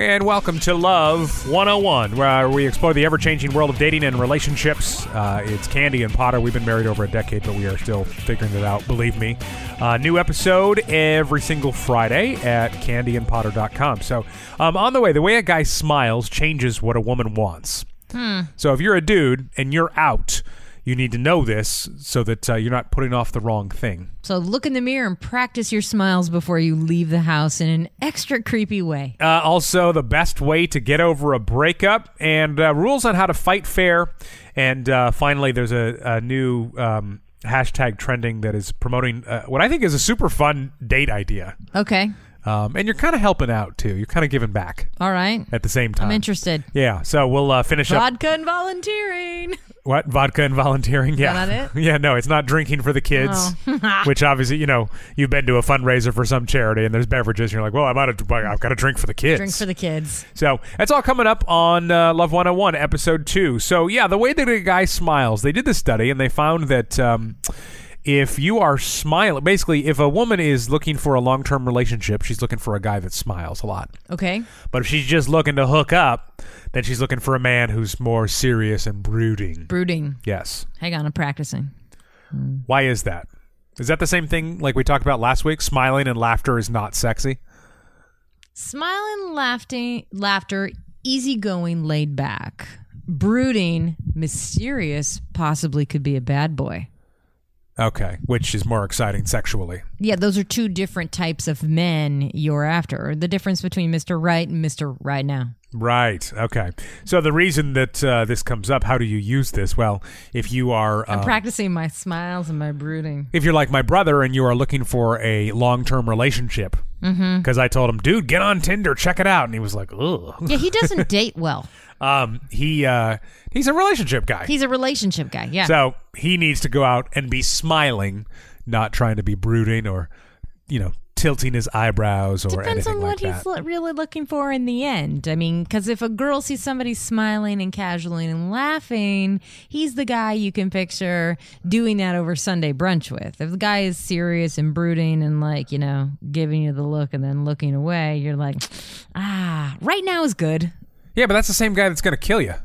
And welcome to Love 101, where we explore the ever-changing world of dating and relationships. It's Candy and Potter. We've been married over a decade, but we are still figuring it out, believe me. New episode every single Friday at candyandpotter.com. So on the way a guy smiles changes what a woman wants. So if you're a dude and you're out, you need to know this so that you're not putting off the wrong thing. So look in the mirror and practice your smiles before you leave the house in an extra creepy way. Also, the best way to get over a breakup and rules on how to fight fair. And finally, there's a new hashtag trending that is promoting what I think is a super fun date idea. Okay. And you're kind of helping out, too. You're kind of giving back. All right. At the same time. I'm interested. Yeah, so we'll finish up. Vodka and volunteering. What? Vodka and volunteering? Yeah. Is that it? Yeah, no, it's not drinking for the kids, which obviously, you've been to a fundraiser for some charity and there's beverages and you're like, well, I've got to drink for the kids. Drink for the kids. So that's all coming up on Love 101, episode 2. So, yeah, the way that a guy smiles, they did this study and they found that if you are smiling, basically, if a woman is looking for a long-term relationship, she's looking for a guy that smiles a lot. Okay. But if she's just looking to hook up, then she's looking for a man who's more serious and brooding. Brooding. Yes. Hang on, I'm practicing. Why is that? Is that the same thing like we talked about last week? Smiling and laughter is not sexy? Smiling, laughter, easygoing, laid back. Brooding, mysterious, possibly could be a bad boy. Okay, which is more exciting sexually. Yeah, those are two different types of men you're after. The difference between Mr. Right and Mr. Right Now. Right, okay. So the reason that this comes up, how do you use this? Well, if you are... I'm practicing my smiles and my brooding. If you're like my brother and you are looking for a long-term relationship, because I told him, dude, get on Tinder, check it out. And he was like, ugh. Yeah, he doesn't date well. He's a relationship guy. He's a relationship guy, yeah. So he needs to go out and be smiling, not trying to be brooding or, tilting his eyebrows or anything like that. Depends on what he's really looking for in the end. I mean, because if a girl sees somebody smiling and casually and laughing, he's the guy you can picture doing that over Sunday brunch with. If the guy is serious and brooding and giving you the look and then looking away, you're like, right now is good. Yeah, but that's the same guy that's going to kill you.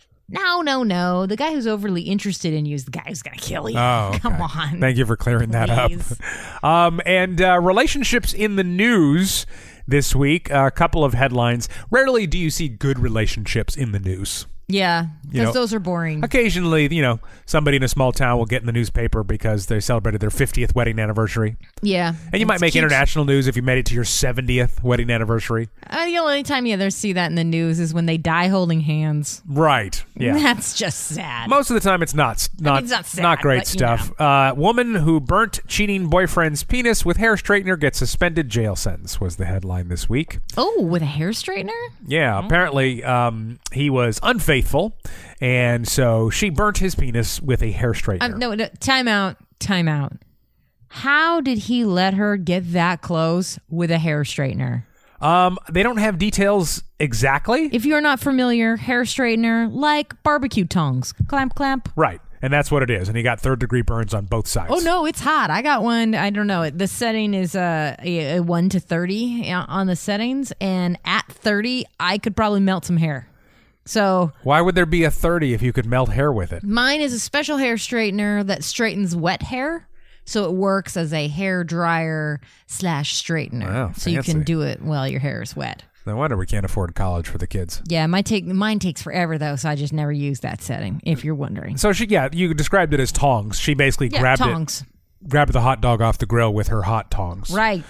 No. The guy who's overly interested in you is the guy who's going to kill you. Oh, okay. Come on. Thank you for clearing that up. And relationships in the news this week, a couple of headlines. Rarely do you see good relationships in the news. Yeah, because those are boring. Occasionally, somebody in a small town will get in the newspaper because they celebrated their 50th wedding anniversary. Yeah. And you might make international news if you made it to your 70th wedding anniversry. The only time you ever see that in the news is when they die holding hands. Right. Yeah. That's just sad. Most of the time it's not sad, not great stuff. Woman who burnt cheating boyfriend's penis with hair straightener gets suspended jail sentence was the headline this week. Oh, with a hair straightener? Yeah. Apparently he was unfaithful. And so she burnt his penis with a hair straightener. No, time out. How did he let her get that close with a hair straightener? They don't have details exactly. If you're not familiar, hair straightener, like barbecue tongs. Clamp, clamp. Right. And that's what it is. And he got third-degree burns on both sides. Oh, no, it's hot. I got one. I don't know. The setting is a 1 to 30 on the settings. And at 30, I could probably melt some hair. So why would there be a 30 if you could melt hair with it? Mine is a special hair straightener that straightens wet hair. So it works as a hair dryer / straightener. Wow, so you can do it while your hair is wet. No wonder we can't afford college for the kids. Yeah, mine takes forever, though, so I just never use that setting, if you're wondering. So you described it as tongs. She basically grabbed the hot dog off the grill with her hot tongs. Right.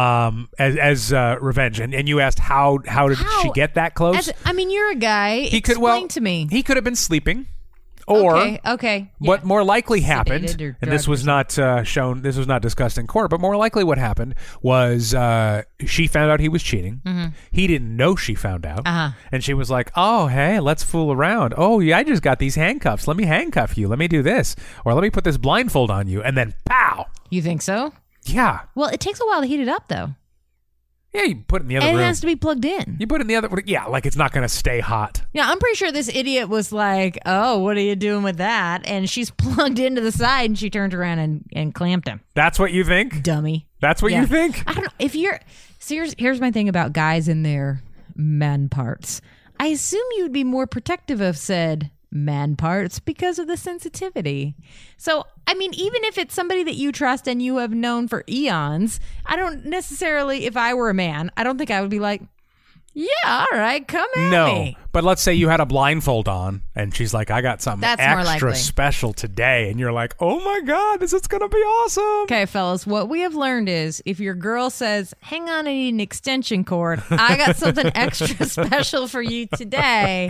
As revenge. And you asked how did she get that close? You're a guy. Explain to me. He could have been sleeping. Or okay. What more likely happened, and this was not shown, this was not discussed in court, but more likely what happened was she found out he was cheating. Mm-hmm. He didn't know she found out. And she was like, oh, hey, let's fool around. Oh, yeah, I just got these handcuffs. Let me handcuff you. Let me do this. Or let me put this blindfold on you. And then, pow. You think so? Yeah. Well, it takes a while to heat it up, though. Yeah, you put it in the other room. And it has to be plugged in. You put it in the other room. Yeah, like it's not going to stay hot. Yeah, I'm pretty sure this idiot was like, oh, what are you doing with that? And she's plugged into the side and she turned around and clamped him. That's what you think? Dummy. That's what you think? I don't know. If you're... So here's my thing about guys in their man parts. I assume you'd be more protective of said man parts because of the sensitivity. So, I mean, even if it's somebody that you trust and you have known for eons, I don't necessarily, if I were a man, I don't think I would be like, yeah, all right, come at me. But let's say you had a blindfold on and she's like, I got something That's more extra likely. special today. And you're like, oh my God, this is going to be awesome. Okay, fellas, what we have learned is if your girl says, hang on, I need an extension cord, I got something extra special for you today.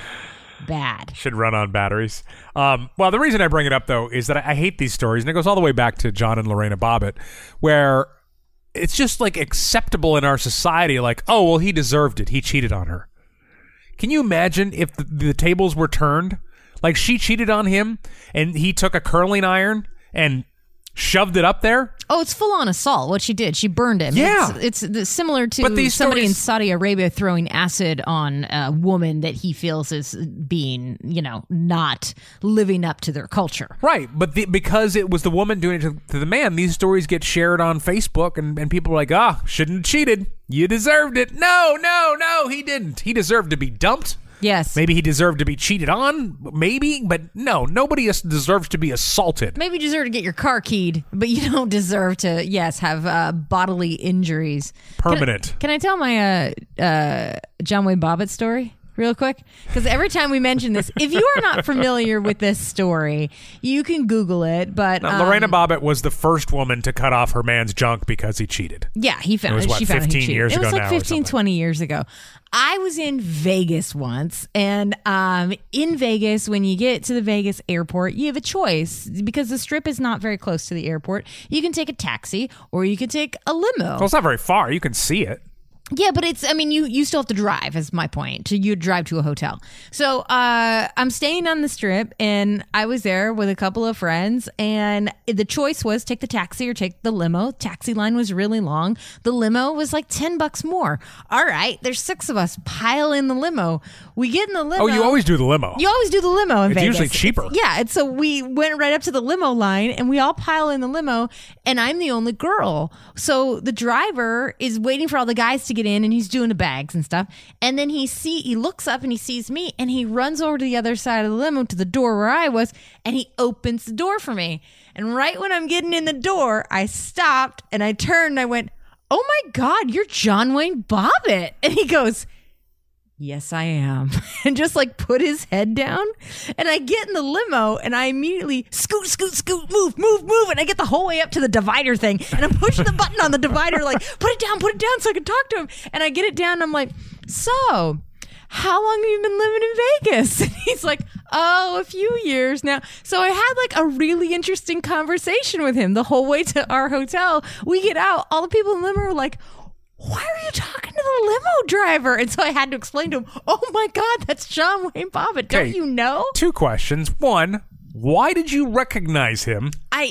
Bad. Should run on batteries. Well, the reason I bring it up, though, is that I hate these stories. And it goes all the way back to John and Lorena Bobbitt, where it's just like acceptable in our society. Like, oh, well, he deserved it. He cheated on her. Can you imagine if the tables were turned? Like, she cheated on him and he took a curling iron and shoved it up there? Oh, it's full-on assault, what she did. She burned him. Yeah. It's similar to But these somebody in stories- Saudi Arabia throwing acid on a woman that he feels is being, not living up to their culture. Right, but because it was the woman doing it to the man, these stories get shared on Facebook, and people are like, shouldn't have cheated. You deserved it. No, he didn't. He deserved to be dumped. Yes. Maybe he deserved to be cheated on, maybe, but no, nobody deserves to be assaulted. Maybe you deserve to get your car keyed, but you don't deserve to, have bodily injuries. Permanent. Can I tell my John Wayne Bobbitt story real quick? Because every time we mention this, if you are not familiar with this story, you can Google it. But Lorena Bobbitt was the first woman to cut off her man's junk because he cheated. Yeah, he found It was, she found 15 he cheated. years It was ago like now or 15, something. 20 years ago. I was in Vegas once, and in Vegas, when you get to the Vegas airport, you have a choice because the Strip is not very close to the airport. You can take a taxi or you can take a limo. Well, it's not very far. You can see it. Yeah, but you still have to drive, is my point. You drive to a hotel. So I'm staying on the Strip, and I was there with a couple of friends, and the choice was take the taxi or take the limo. Taxi line was really long. The limo was like $10 more. All right, there's 6 of us. Pile in the limo. We get in the limo. Oh, you always do the limo. You always do the limo in It's Vegas. usually cheaper. Yeah, and so we went right up to the limo line, and we all pile in the limo, and I'm the only girl. So the driver is waiting for all the guys to get in, and he's doing the bags and stuff. And then he looks up and he sees me, and he runs over to the other side of the limo to the door where I was, and he opens the door for me. And right when I'm getting in the door, I stopped and I turned and I went, "Oh my God, you're John Wayne Bobbitt." And he goes, "Yes, I am." And just like put his head down. And I get in the limo and I immediately scoot, move. And I get the whole way up to the divider thing. And I'm pushing the button on the divider, like, put it down so I can talk to him. And I get it down and I'm like, "So, how long have you been living in Vegas?" And he's like, "Oh, a few years now." So I had like a really interesting conversation with him the whole way to our hotel. We get out, all the people in the limo are like, "Why are you talking to the limo driver?" And so I had to explain to him, "Oh my God, that's John Wayne Bobbitt. Don't Okay. you know?" 2 questions. 1, why did you recognize him?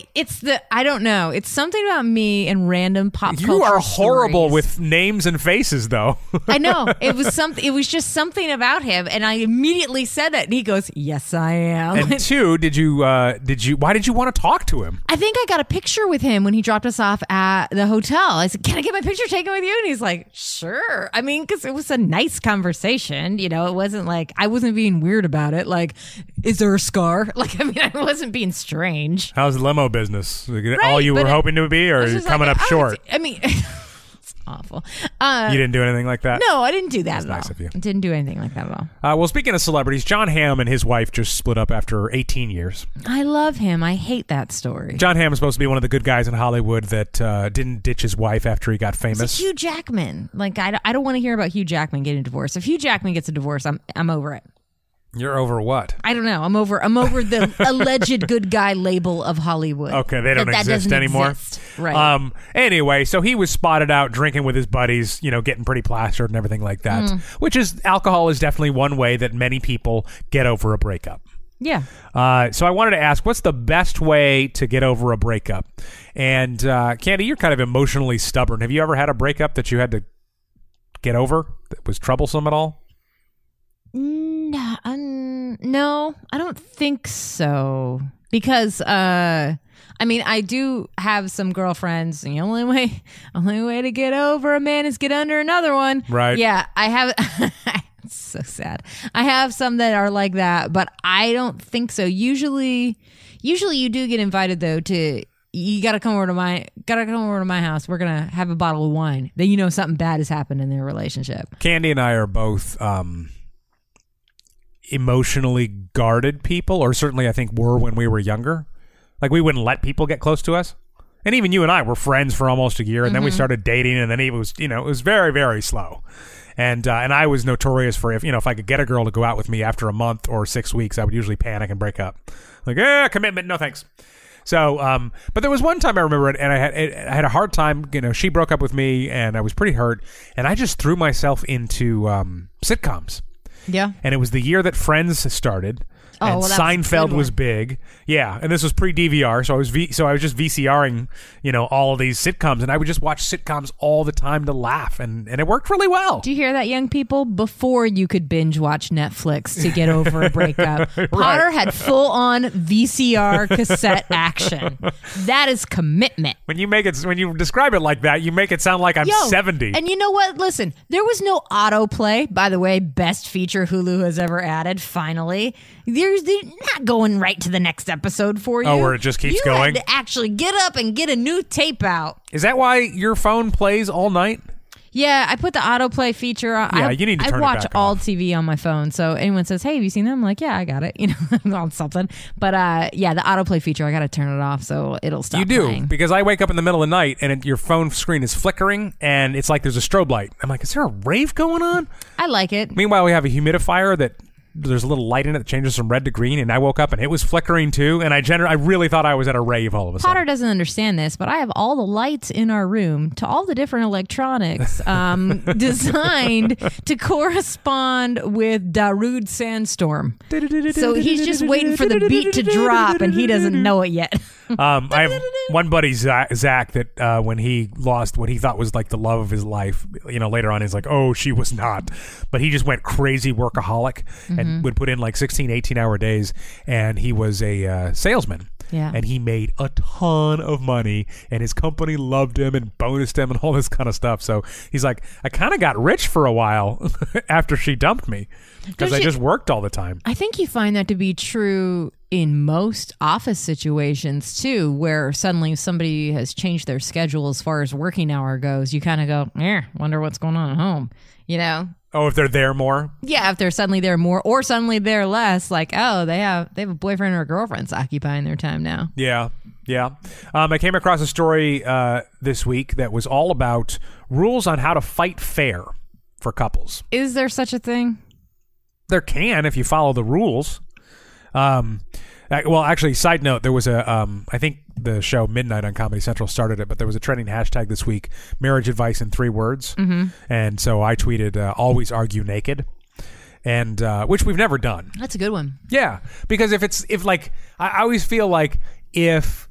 I don't know. It's something about me and random pop culture You are horrible stories. with names and faces, though. I know. It was just something about him, and I immediately said that, and he goes, "Yes, I am." And 2, why did you want to talk to him? I think I got a picture with him when he dropped us off at the hotel. I said, "Can I get my picture taken with you?" And he's like, "Sure." I mean, because it was a nice conversation. It wasn't like I wasn't being weird about it. Like, is there a scar? Like, I mean, I wasn't being strange. How's the limo business? Right, All you but were hoping to be, or It's you're just coming like, up short? I mean, it's awful. You didn't do anything like that? No, I didn't do that at nice all. of you. I didn't do anything like that at all. Well, speaking of celebrities, John Hamm and his wife just split up after 18 years. I love him. I hate that story. John Hamm is supposed to be one of the good guys in Hollywood that didn't ditch his wife after he got famous. It's Hugh Jackman. Like, I don't want to hear about Hugh Jackman getting divorced. If Hugh Jackman gets a divorce, I'm over it. You're over what? I don't know. I'm over the alleged good guy label of Hollywood. Okay, they don't That exist doesn't anymore. exist. Right. Anyway, so he was spotted out drinking with his buddies, getting pretty plastered and everything like that. Which is, alcohol is definitely one way that many people get over a breakup. Yeah. So I wanted to ask, what's the best way to get over a breakup? And Candy, you're kind of emotionally stubborn. Have you ever had a breakup that you had to get over that was troublesome at all? No, I don't think so. Because I I mean, I do have some girlfriends. The only way to get over a man is get under another one. Right. Yeah, I have. It's so sad. I have some that are like that, but I don't think so. Usually you do get invited though to. You gotta come over to my house. We're gonna have a bottle of wine. Then you know something bad has happened in their relationship. Candy and I are both emotionally guarded people, or certainly I think were when we were younger. Like we wouldn't let people get close to us. And even you and I were friends for almost a year, and then we started dating, and then it was very, very slow. And I was notorious for if I could get a girl to go out with me after a month or 6 weeks, I would usually panic and break up. Like, commitment, no thanks. So, but there was one time I remember it, and I had a hard time. She broke up with me, and I was pretty hurt, and I just threw myself into sitcoms. Yeah. And it was the year that Friends started. And Seinfeld was big. Yeah, and this was pre-DVR, so I was just VCRing, all of these sitcoms, and I would just watch sitcoms all the time to laugh, and it worked really well. Do you hear that, young people? Before you could binge watch Netflix to get over a breakup, Potter had full-on VCR cassette action. That is commitment. When you describe it like that, you make it sound like I'm 70. And you know what? Listen, there was no autoplay. By the way, best feature Hulu has ever added. Finally. They're not going right to the next episode for you. Oh, where it just keeps going? You had to actually get up and get a new tape out. Is that why your phone plays all night? Yeah, I put the autoplay feature on. Yeah, you need to turn it back off. I watch all TV on my phone, so anyone says, hey, have you seen them? I'm like, yeah, I got it. On something. But the autoplay feature, I got to turn it off so it'll stop You do, playing. because I wake up in the middle of the night and your phone screen is flickering and it's like there's a strobe light. I'm like, is there a rave going on? I like it. Meanwhile, we have a humidifier that there's a little light in it that changes from red to green, and I woke up and it was flickering too, and I really thought I was at a rave all of a sudden. Potter doesn't understand this, but I have all the lights in our room to all the different electronics designed to correspond with Darude Sandstorm. So he's just waiting for the beat to drop, and he doesn't know it yet. I have one buddy, Zach, that when he lost what he thought was like the love of his life, later on he's like, oh, she was not. But he just went crazy workaholic and would put in like 16, 18-hour days, and he was a salesman. Yeah. And he made a ton of money, and his company loved him and bonused him and all this kind of stuff. So he's like, I kind of got rich for a while after she dumped me because I just worked all the time. I think you find that to be true in most office situations too, where suddenly somebody has changed their schedule as far as working hour goes. You kind of go, wonder what's going on at home, Oh, if they're there more? Yeah, if they're suddenly there more, or suddenly there less, like, oh, they have a boyfriend or a girlfriend's occupying their time now. Yeah. I came across a story this week that was all about rules on how to fight fair for couples. Is there such a thing? There can, if you follow the rules. Well, actually, side note, there was I think the show Midnight on Comedy Central started it, but there was a trending hashtag this week, marriage advice in 3 words. Mm-hmm. And so I tweeted, always argue naked. And, which we've never done. That's a good one. Yeah. Because I always feel like if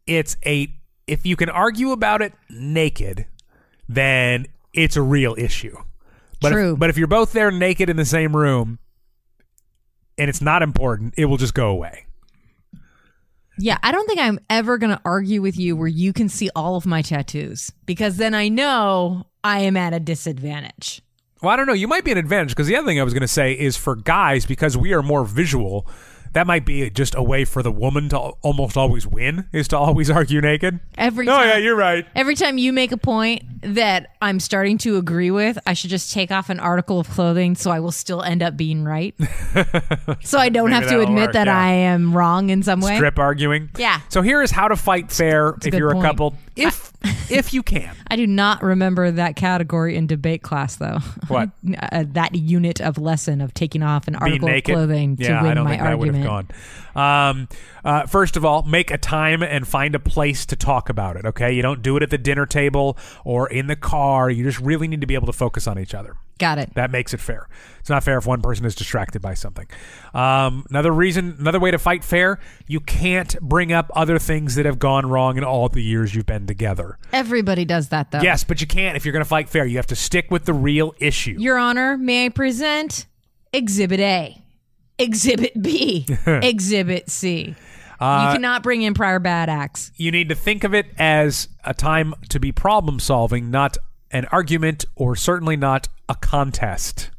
you can argue about it naked, then it's a real issue. True. But if you're both there naked in the same room and it's not important, it will just go away. Yeah, I don't think I'm ever going to argue with you where you can see all of my tattoos, because then I know I am at a disadvantage. Well, I don't know. You might be an advantage, because the other thing I was going to say is for guys, because we are more visual, that might be just a way for the woman to almost always win, is to always argue naked. Every time, yeah, you're right. Every time you make a point that I'm starting to agree with, I should just take off an article of clothing so I will still end up being right. So I don't have to admit that I am wrong in some way. Strip arguing. Yeah. So here is how to fight fair if you're a couple, if you can. I do not remember that category in debate class, though. What? That unit of lesson of taking off an article of clothing to win I don't my think argument. That would have gone. First of all, make a time and find a place to talk about it, okay? You don't do it at the dinner table or in the car. You just really need to be able to focus on each other. Got it. That makes it fair. It's not fair if one person is distracted by something. Another way to fight fair, you can't bring up other things that have gone wrong in all the years you've been together. Everybody does that, though. Yes, but you can't if you're going to fight fair. You have to stick with the real issue. Your Honor, may I present Exhibit A, Exhibit B, Exhibit C. You cannot bring in prior bad acts. You need to think of it as a time to be problem solving, not an argument, or certainly not a contest.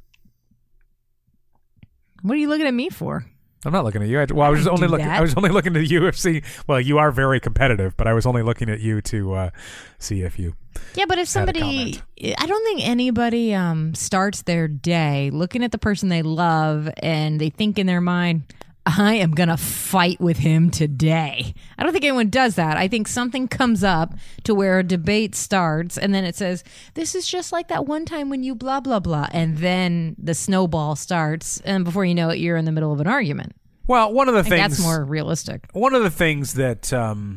What are you looking at me for? I'm not looking at you. I was only looking. that. I was only looking at the UFC. Well, you are very competitive, but I was only looking at you to see if you. Yeah, but if somebody, I don't think anybody starts their day looking at the person they love and they think in their mind, I am going to fight with him today. I don't think anyone does that. I think something comes up to where a debate starts and then it says, this is just like that one time when you blah, blah, blah. And then the snowball starts. And before you know it, you're in the middle of an argument. Well, one of the things that's more realistic. One of the things that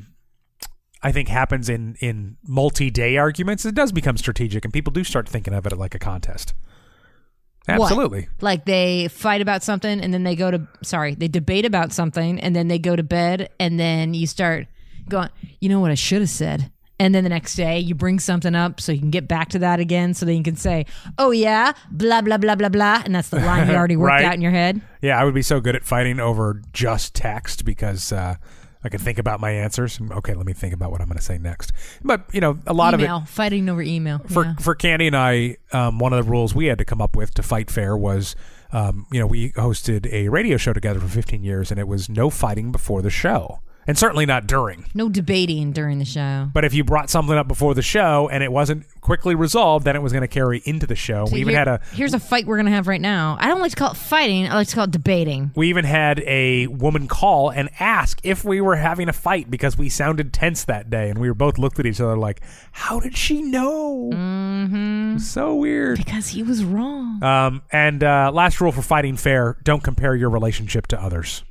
I think happens in multi-day arguments, it does become strategic and people do start thinking of it like a contest. Absolutely. What? Like they fight about something and then they debate about something and then they go to bed and then you start going, you know what I should have said. And then the next day you bring something up so you can get back to that again so that you can say, oh yeah, blah, blah, blah, blah, blah. And that's the line you already worked Right. out in your head. Yeah, I would be so good at fighting over just text because I can think about my answers. Okay, let me think about what I'm going to say next. But, a lot Email, of it... fighting over email. For Candy and I, one of the rules we had to come up with to fight fair was, we hosted a radio show together for 15 years, and it was no fighting before the show. And certainly not during. No debating during the show. But if you brought something up before the show and it wasn't quickly resolved, then it was going to carry into the show. So here's a fight we're going to have right now. I don't like to call it fighting. I like to call it debating. We even had a woman call and ask if we were having a fight because we sounded tense that day. And we were both looked at each other like, how did she know? Mm-hmm. So weird. Because he was wrong. And last rule for fighting fair, don't compare your relationship to others.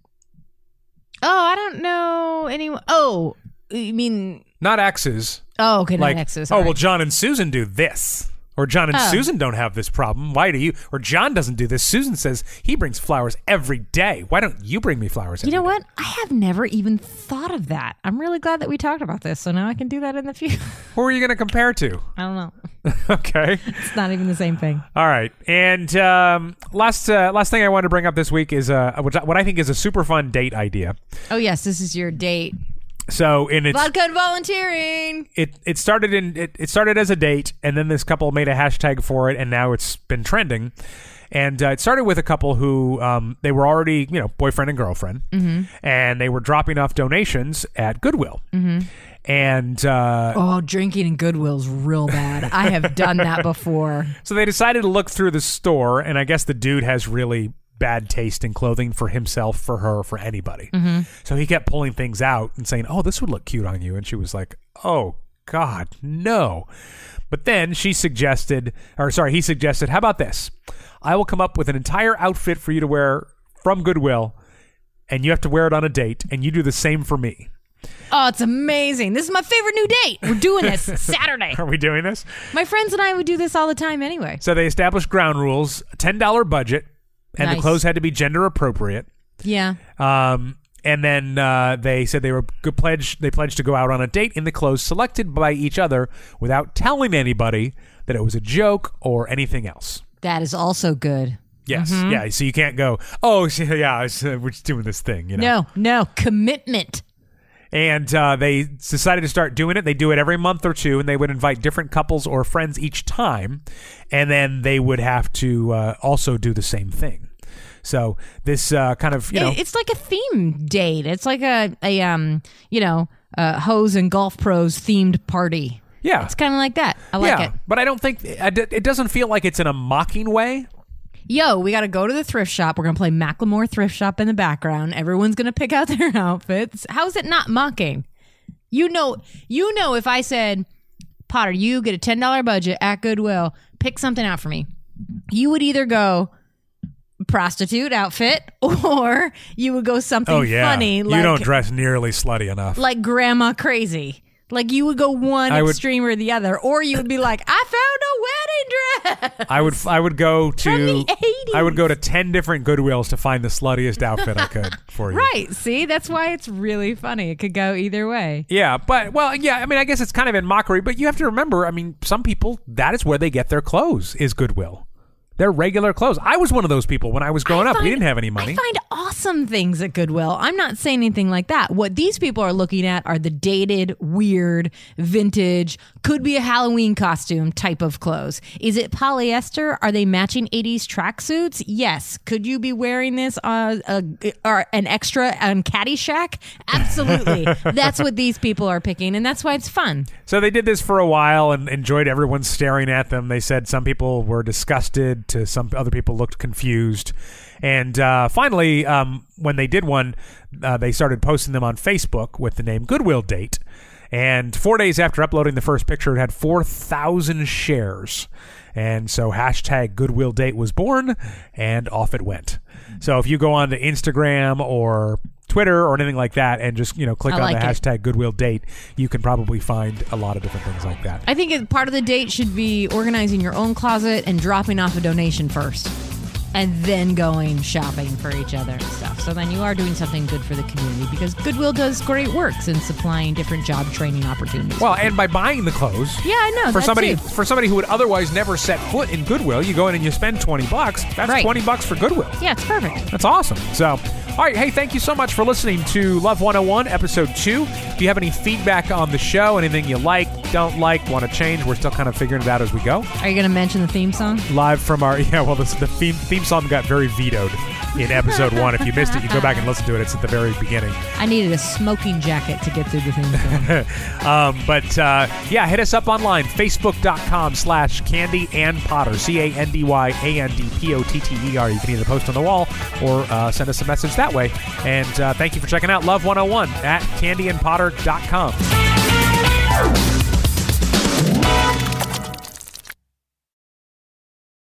Oh, I don't know anyone. Oh, you mean... Not exes. Oh, okay, like, not exes. Well, John and Susan do this. Or John and Susan don't have this problem. Why do you? Or John doesn't do this. Susan says he brings flowers every day. Why don't you bring me flowers every day? You know what? I have never even thought of that. I'm really glad that we talked about this, so now I can do that in the future. Who are you going to compare to? I don't know. Okay. It's not even the same thing. All right. And last thing I wanted to bring up this week is what I think is a super fun date idea. Oh, yes. This is your date. So vodka and volunteering. It started as a date, and then this couple made a hashtag for it, and now it's been trending. And it started with a couple who they were already boyfriend and girlfriend, mm-hmm. and they were dropping off donations at Goodwill. Mm-hmm. And drinking in Goodwill's real bad. I have done that before. So they decided to look through the store, and I guess the dude has really bad taste in clothing for himself, for her, for anybody. Mm-hmm. So he kept pulling things out and saying, oh, this would look cute on you. And she was like, oh, God, no. But then he suggested, how about this? I will come up with an entire outfit for you to wear from Goodwill, and you have to wear it on a date, and you do the same for me. Oh, it's amazing. This is my favorite new date. We're doing this Saturday. Are we doing this? My friends and I would do this all the time anyway. So they established ground rules, a $10 budget, and nice. The clothes had to be gender appropriate. Yeah. And then they said they pledged to go out on a date in the clothes selected by each other without telling anybody that it was a joke or anything else. That is also good. Yes. Mm-hmm. Yeah. So you can't go, oh, yeah, we're just doing this thing. No. Commitment. And they decided to start doing it. They do it every month or two, and they would invite different couples or friends each time, and then they would have to also do the same thing. So this kind of, it's like a theme date. It's like a hose and golf pros themed party. Yeah, it's kind of like that. I like it. But I don't think it doesn't feel like it's in a mocking way. Yo, we got to go to the thrift shop. We're going to play Macklemore Thrift Shop in the background. Everyone's going to pick out their outfits. How is it not mocking? You know, if I said, Potter, you get a $10 budget at Goodwill, pick something out for me. You would either go prostitute outfit or you would go something funny. Like, you don't dress nearly slutty enough. Like Grandma Crazy. Like you would go one extreme or the other, or you would be like, I found a wedding dress. I would go to from the 80s. I would go to 10 different Goodwills to find the sluttiest outfit I could for you. Right. See, that's why it's really funny. It could go either way. Yeah, I mean, I guess it's kind of in mockery, but you have to remember, I mean, some people, that is where they get their clothes, is Goodwill. They're regular clothes. I was one of those people when I was growing up. We didn't have any money. I find all awesome things at Goodwill. I'm not saying anything like that. What these people are looking at are the dated, weird, vintage, could be a Halloween costume type of clothes. Is it polyester? Are they matching 80s tracksuits? Yes. Could you be wearing this or an extra on Caddyshack? Absolutely. That's what these people are picking, and that's why it's fun. So they did this for a while and enjoyed everyone staring at them. They said some people were disgusted, to some other people looked confused. And finally, when they did one, they started posting them on Facebook with the name Goodwill Date. And 4 days after uploading the first picture, it had 4,000 shares. And so hashtag Goodwill Date was born, and off it went. So if you go on to Instagram or Twitter or anything like that and just, click on the hashtag Goodwill Date, you can probably find a lot of different things like that. I think part of the date should be organizing your own closet and dropping off a donation first, and then going shopping for each other and stuff. So then you are doing something good for the community, because Goodwill does great works in supplying different job training opportunities. Well, and by buying the clothes. Yeah, I know. For somebody who would otherwise never set foot in Goodwill, you go in and you spend $20. That's right. $20 for Goodwill. Yeah, it's perfect. That's awesome. So, all right, hey, thank you so much for listening to Love 101, Episode 2. If you have any feedback on the show, anything you like, don't like, want to change, we're still kind of figuring it out as we go. Are you going to mention the theme song? Live from the theme song got very vetoed in Episode 1. If you missed it, you go back and listen to it. It's at the very beginning. I needed a smoking jacket to get through the theme song. Yeah, hit us up online, facebook.com/Candy and Potter, CandyAndPotter. You can either post on the wall or send us a message that way. And thank you for checking out Love 101 at candyandpotter.com.